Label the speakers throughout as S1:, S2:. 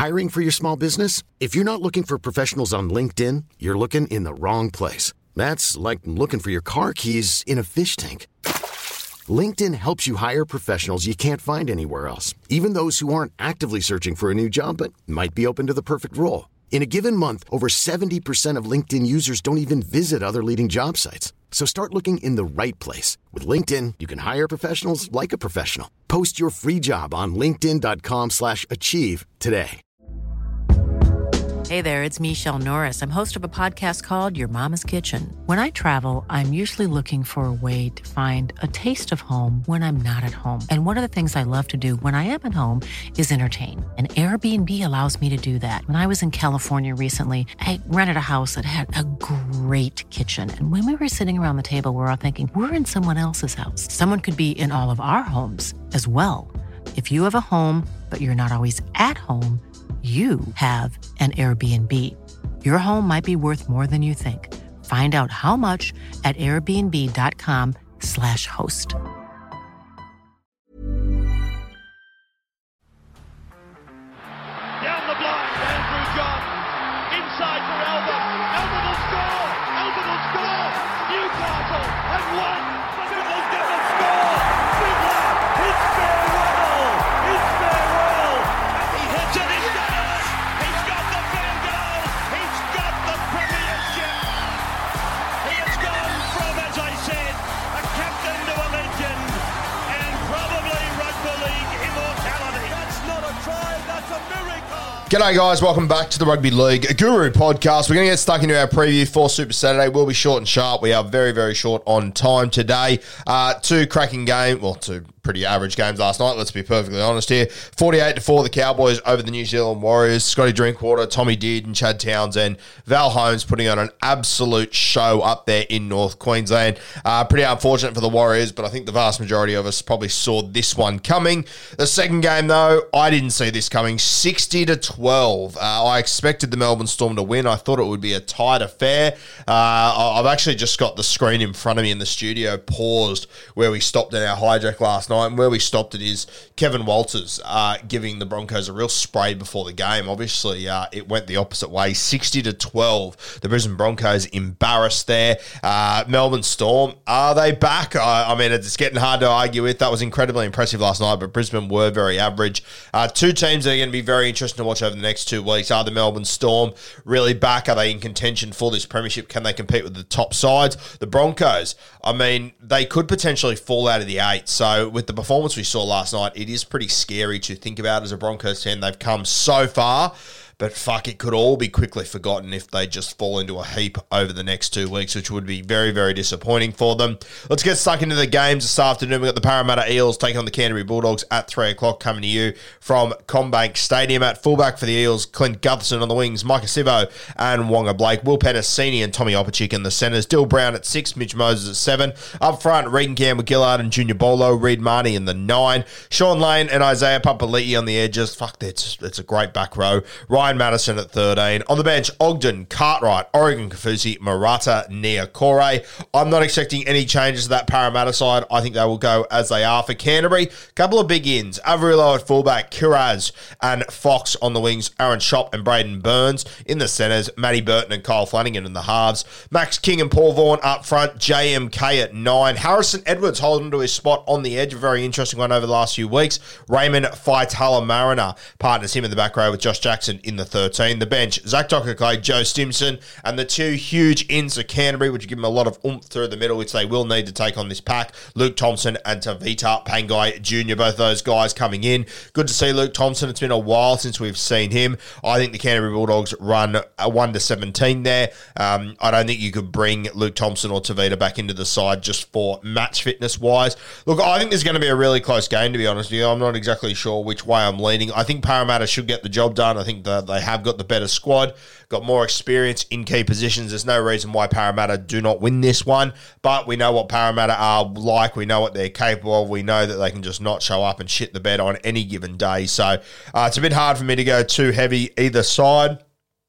S1: Hiring for your small business? If you're not looking for professionals on LinkedIn, you're looking in the wrong place. That's like looking for your car keys in a fish tank. LinkedIn helps you hire professionals you can't find anywhere else, even those who aren't actively searching for a new job but might be open to the perfect role. In a given month, over 70% of LinkedIn users don't even visit other leading job sites. So start looking in the right place. With LinkedIn, you can hire professionals like a professional. Post your free job on linkedin.com/achieve today.
S2: Hey there, it's Michelle Norris. I'm host of a podcast called Your Mama's Kitchen. When I travel, I'm usually looking for a way to find a taste of home when I'm not at home. And one of the things I love to do when I am at home is entertain. And Airbnb allows me to do that. When I was in California recently, I rented a house that had a great kitchen. And when we were sitting around the table, we're all thinking, we're in someone else's house. Someone could be in all of our homes as well. If you have a home, but you're not always at home, you have an Airbnb. Your home might be worth more than you think. Find out how much at airbnb.com/host.
S3: Down the blind, Andrew John. Inside for Albert. Albert will score. Albert will score. Newcastle have won. Fiddler's going to score. Fiddler, it's farewell. It's farewell. And he hits it. He's got it. He's got the field goal. He's got the premiership. He has gone from, as I said, a captain to a legend and probably rugby league immortality. That's not a try. That's a miracle.
S4: G'day guys, welcome back to the Rugby League Guru podcast. We're going to get stuck into our preview for Super Saturday. We'll be short and sharp. We are very, very short on time today. Two cracking games, well, two pretty average games last night, let's be perfectly honest here. 48-4, the Cowboys over the New Zealand Warriors. Scotty Drinkwater, Tommy Deard and Chad Townsend. Val Holmes putting on an absolute show up there in North Queensland. Pretty unfortunate for the Warriors, but I think the vast majority of us probably saw this one coming. The second game, though, I didn't see this coming. 60-12. I expected the Melbourne Storm to win. I thought it would be a tight affair. I've actually just got the screen in front of me in the studio paused where we stopped in our hijack last night, and where we stopped it is Kevin Walters giving the Broncos a real spray before the game. Obviously, it went the opposite way. 60-12. The Brisbane Broncos embarrassed there. Melbourne Storm, are they back? I mean, it's getting hard to argue with. That was incredibly impressive last night, but Brisbane were very average. Two teams that are going to be very interesting to watch over the next 2 weeks are the Melbourne Storm really back? Are they in contention for this premiership? Can they compete with the top sides? The Broncos, I mean, they could potentially fall out of the 8. So with the performance we saw last night, it is pretty scary to think about as a Broncos fan. They've come so far, but fuck, it could all be quickly forgotten if they just fall into a heap over the next 2 weeks, which would be very, very disappointing for them. Let's get stuck into the games this afternoon. We've got the Parramatta Eels taking on the Canterbury Bulldogs at 3 o'clock, coming to you from CommBank Stadium. At fullback for the Eels, Clint Gutherson. On the wings, Micah Sivo and Wonga Blake. Will Penasini and Tommy Opachik in the centres. Dill Brown at 6, Mitch Moses at 7. Up front, Regan Campbell, Gillard and Junior Bolo. Reid Marnie in the 9. Sean Lane and Isaiah Papali'i on the edges. Fuck, that's a great back row. Ryan Madison at 13. On the bench, Ogden, Cartwright, Oregon Kafusi, Murata, Niokore. I'm not expecting any changes to that Parramatta side. I think they will go as they are for Canterbury. Couple of big ins. Averillo at fullback, Kiraz and Fox on the wings, Aaron Schopp and Braden Burns in the centres, Matty Burton and Kyle Flanagan in the halves, Max King and Paul Vaughan up front, JMK at 9. Harrison Edwards holding to his spot on the edge, a very interesting one over the last few weeks. Raymond Faitala Mariner partners him in the back row with Josh Jackson in the 13. The bench, Zach Docker-Clay, Joe Stimson, and the two huge ins of Canterbury, which give them a lot of oomph through the middle, which they will need to take on this pack. Luke Thompson and Tavita Pangai Jr., both those guys coming in. Good to see Luke Thompson. It's been a while since we've seen him. I think the Canterbury Bulldogs run a 1-17 there. I don't think you could bring Luke Thompson or Tavita back into the side just for match fitness-wise. Look, I think there's going to be a really close game, to be honest with you. I'm not exactly sure which way I'm leaning. I think Parramatta should get the job done. I think that they have got the better squad, got more experience in key positions. There's no reason why Parramatta do not win this one, but we know what Parramatta are like. We know what they're capable of. We know that they can just not show up and shit the bed on any given day. So it's a bit hard for me to go too heavy either side.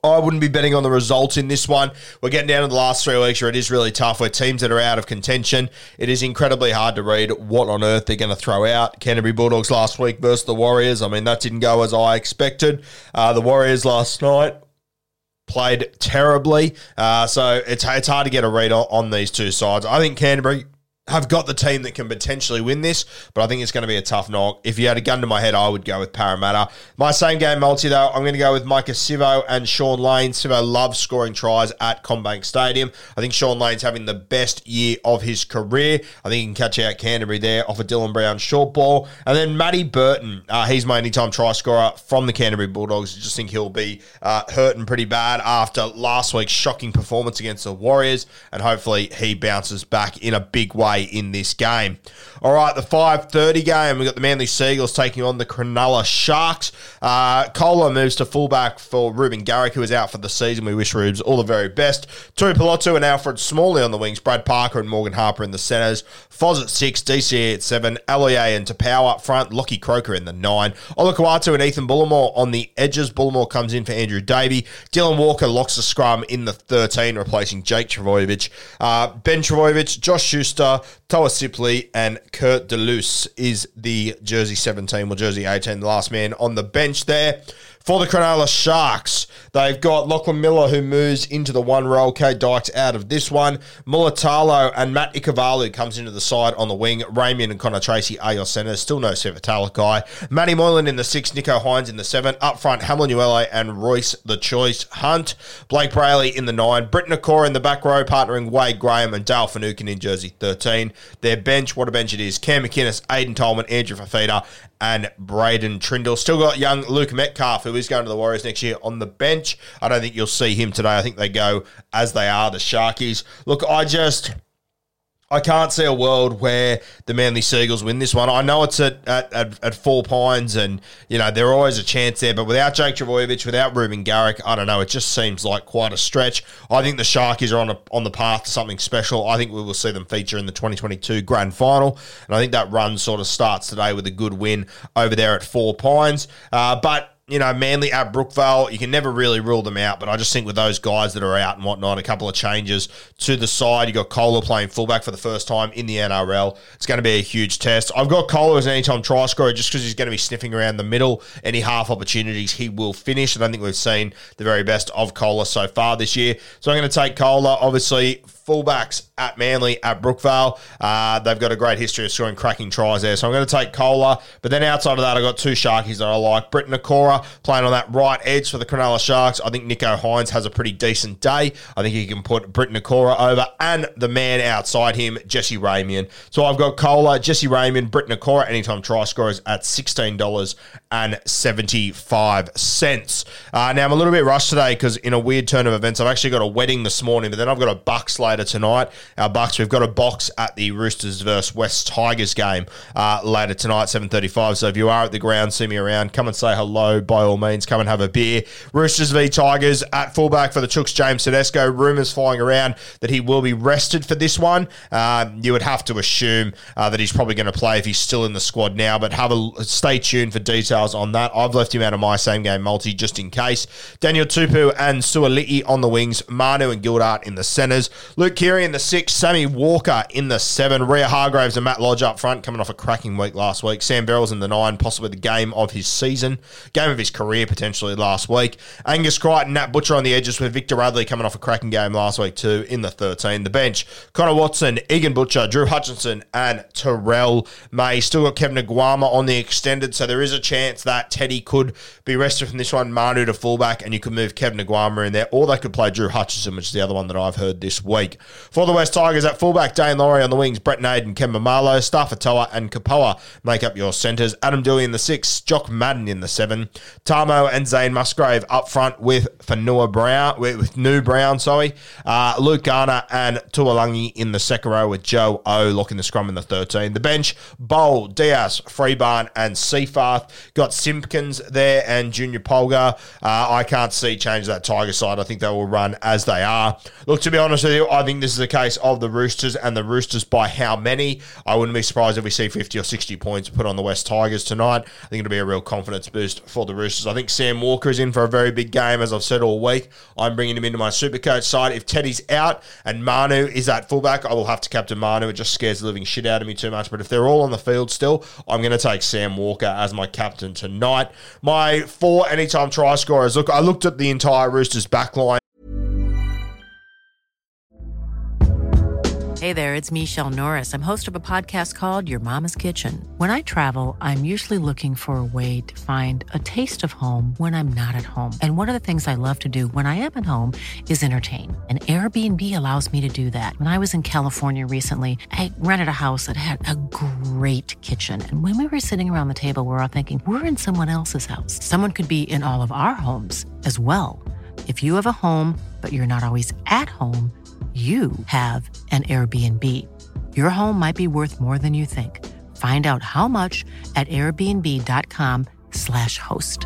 S4: I wouldn't be betting on the results in this one. We're getting down to the last 3 weeks where it is really tough, where teams that are out of contention, it is incredibly hard to read what on earth they're going to throw out. Canterbury Bulldogs last week versus the Warriors. I mean, that didn't go as I expected. The Warriors last night played terribly. So it's hard to get a read on these two sides. I think Canterbury have got the team that can potentially win this, but I think it's going to be a tough knock. If you had a gun to my head, I would go with Parramatta. My same game multi, though, I'm going to go with Micah Sivo and Sean Lane. Sivo loves scoring tries at CommBank Stadium. I think Sean Lane's having the best year of his career. I think he can catch out Canterbury there off a Dylan Brown short ball. And then Matty Burton, he's my anytime try scorer from the Canterbury Bulldogs. I just think he'll be hurting pretty bad after last week's shocking performance against the Warriors, and hopefully he bounces back in a big way in this game. All right, the 5:30 game, we've got the Manly Seagulls taking on the Cronulla Sharks. Kohler moves to fullback for Ruben Garrick, who is out for the season. We wish Rubes all the very best. Tui Pelotu and Alfred Smalley on the wings, Brad Parker and Morgan Harper in the centres, Foz at 6, DCE at 7, Aloye and Tapau up front, Lockie Croker in the 9, Olakau'atu and Ethan Bullimore on the edges. Bullimore comes in for Andrew Davey. Dylan Walker locks the scrum in the 13, replacing Jake Trbojevic. Ben Trbojevic, Josh Schuster, Toa Sipley and Kurt Deleuze is the jersey 17 or jersey 18, the last man on the bench there. For the Cronulla Sharks, they've got Lachlan Miller, who moves into the one role. Kate Dykes out of this one. Mulatalo and Matt Ikavalu comes into the side on the wing. Ramian and Connor Tracy are your centres. Still no Sefa Talakai. Matty Moylan in the 6, Nico Hines in the 7. Up front, Hamlin Uele and Royce the Choice Hunt. Blake Brayley in the 9. Britt Nakora in the back row, partnering Wade Graham and Dale Finucane in jersey 13. Their bench, what a bench it is. Cam McInnes, Aidan Tolman, Andrew Fafita, and Braden Trindle. Still got young Luke Metcalf, who is going to the Warriors next year, on the bench. I don't think you'll see him today. I think they go as they are, the Sharkies. Look, I can't see a world where the Manly Seagulls win this one. I know it's at 4 Pines, and there's always a chance there, but without Jake Trbojevic, without Ruben Garrick, I don't know. It just seems like quite a stretch. I think the Sharkies are on the path to something special. I think we will see them feature in the 2022 Grand Final, and I think that run sort of starts today with a good win over there at 4 Pines. But Manly at Brookvale, you can never really rule them out, but I just think with those guys that are out and whatnot, a couple of changes to the side. You got Kohler playing fullback for the first time in the NRL. It's going to be a huge test. I've got Kohler as an anytime try scorer just because he's going to be sniffing around the middle. Any half opportunities, he will finish. I don't think we've seen the very best of Kohler so far this year. So I'm going to take Kohler. Obviously, fullbacks at Manly at Brookvale. They've got a great history of scoring cracking tries there. So I'm going to take Kohler. But then outside of that, I've got 2 Sharkies that I like. Britt Nakora playing on that right edge for the Cronulla Sharks. I think Nico Hines has a pretty decent day. I think he can put Britt Nakora over, and the man outside him, Jesse Ramian. So I've got Kohler, Jesse Ramian, Britt Nakora, anytime try scorers at $16.75. Now, I'm a little bit rushed today because in a weird turn of events, I've actually got a wedding this morning, but then I've got a Bucks later tonight. Our Bucks, we've got a box at the Roosters versus West Tigers game later tonight, 7:35. So if you are at the ground, see me around, come and say hello. By all means, come and have a beer. Roosters v Tigers at fullback for the Chooks, James Tedesco. Rumours flying around that he will be rested for this one. You would have to assume that he's probably going to play if he's still in the squad now, but stay tuned for details on that. I've left him out of my same game multi just in case. Daniel Tupu and Suali'i on the wings. Manu and Gildart in the centres. Luke Keary in the 6. Sammy Walker in the 7. Rhea Hargraves and Matt Lodge up front, coming off a cracking week last week. Sam Berrells in the 9, possibly the game of his season. Game of his career potentially last week. Angus Crichton, Nat Butcher on the edges with Victor Radley coming off a cracking game last week too in the 13. The bench, Connor Watson, Egan Butcher, Drew Hutchinson and Terrell May. Still got Kevin Aguama on the extended, so there is a chance that Teddy could be rested from this one. Manu to fullback, and you could move Kevin Aguama in there, or they could play Drew Hutchinson, which is the other one that I've heard this week. For the West Tigers at fullback, Dane Laurie on the wings, Brett Naden, Kemba Marlowe, Staffatoa and Kapoa make up your centres. Adam Dewey in the 6, Jock Madden in the 7. Tamo and Zane Musgrave up front with New Brown, Luke Garner and Tuolangi in the second row with Joe O locking the scrum in the 13. The bench, Bowl, Diaz, Freebarn and Seafarth. Got Simpkins there and Junior Polgar. I can't see change that Tiger side. I think they will run as they are. Look, to be honest with you, I I think this is a case of the Roosters, and the Roosters by how many. I wouldn't be surprised if we see 50 or 60 points put on the West Tigers tonight. I think it'll be a real confidence boost for the Roosters. I think Sam Walker is in for a very big game, as I've said all week. I'm bringing him into my Supercoach side. If Teddy's out and Manu is at fullback, I will have to captain Manu. It just scares the living shit out of me too much. But if they're all on the field still, I'm going to take Sam Walker as my captain tonight. My 4 anytime try scorers. Look, I looked at the entire Roosters backline.
S2: Hey there, it's Michelle Norris. I'm host of a podcast called Your Mama's Kitchen. When I travel, I'm usually looking for a way to find a taste of home when I'm not at home. And one of the things I love to do when I am at home is entertain. And Airbnb allows me to do that. When I was in California recently, I rented a house that had a great kitchen. And when we were sitting around the table, we're all thinking, we're in someone else's house. Someone could be in all of our homes as well. If you have a home, but you're not always at home, you have an Airbnb. Your home might be worth more than you think. Find out how much at airbnb.com/host.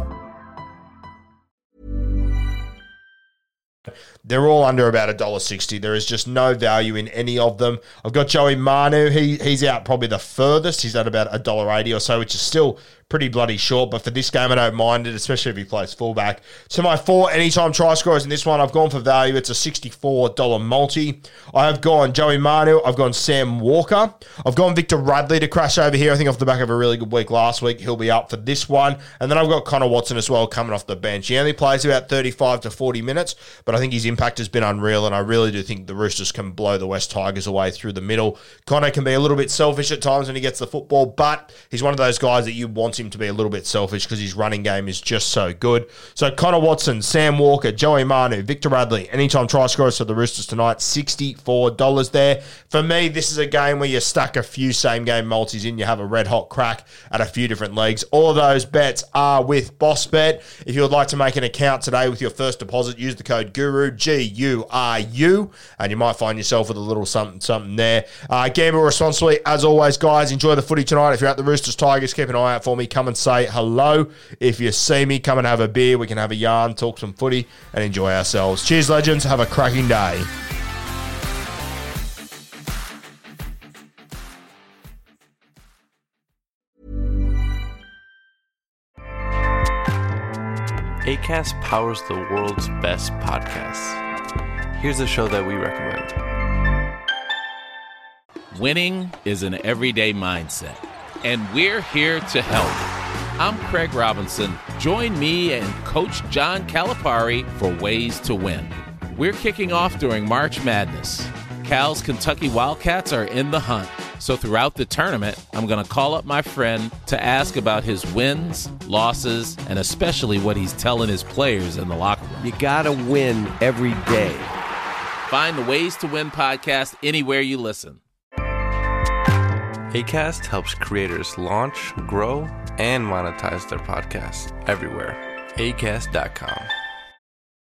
S4: They're all under about $1.60. There is just no value in any of them. I've got Joey Manu. He's out probably the furthest. He's at about $1.80 or so, which is still pretty bloody short. But for this game, I don't mind it, especially if he plays fullback. So my 4 anytime try scorers in this one, I've gone for value. It's a $64 multi. I have gone Joey Manu. I've gone Sam Walker. I've gone Victor Radley to crash over here. I think off the back of a really good week last week, he'll be up for this one. And then I've got Connor Watson as well coming off the bench. He only plays about 35 to 40 minutes, but I think his impact has been unreal, and I really do think the Roosters can blow the West Tigers away through the middle. Connor can be a little bit selfish at times when he gets the football, but he's one of those guys that you want him to be a little bit selfish because his running game is just so good. So Connor Watson, Sam Walker, Joey Manu, Victor Radley, anytime try scorers for the Roosters tonight, $64 there. For me, this is a game where you stack a few same-game multis in. You have a red-hot crack at a few different leagues. All of those bets are with BossBet. If you would like to make an account today with your first deposit, use the code GURU, GURU, and you might find yourself with a little something there. Gamble responsibly, as always, guys. Enjoy the footy tonight. If you're at the Roosters Tigers, keep an eye out for me. Come and say hello. If you see me, come and have a beer. We can have a yarn, talk some footy, and enjoy ourselves. Cheers, legends. Have a cracking day.
S5: Acast powers the world's best podcasts. Here's a show that we recommend.
S6: Winning is an everyday mindset, and we're here to help. I'm Craig Robinson. Join me and Coach John Calipari for Ways to Win. We're kicking off during March Madness. Cal's Kentucky Wildcats are in the hunt. So throughout the tournament, I'm going to call up my friend to ask about his wins, losses, and especially what he's telling his players in the locker room.
S7: You got to win every day.
S6: Find the Ways to Win podcast anywhere you listen.
S5: Acast helps creators launch, grow, and monetize their podcasts everywhere. Acast.com.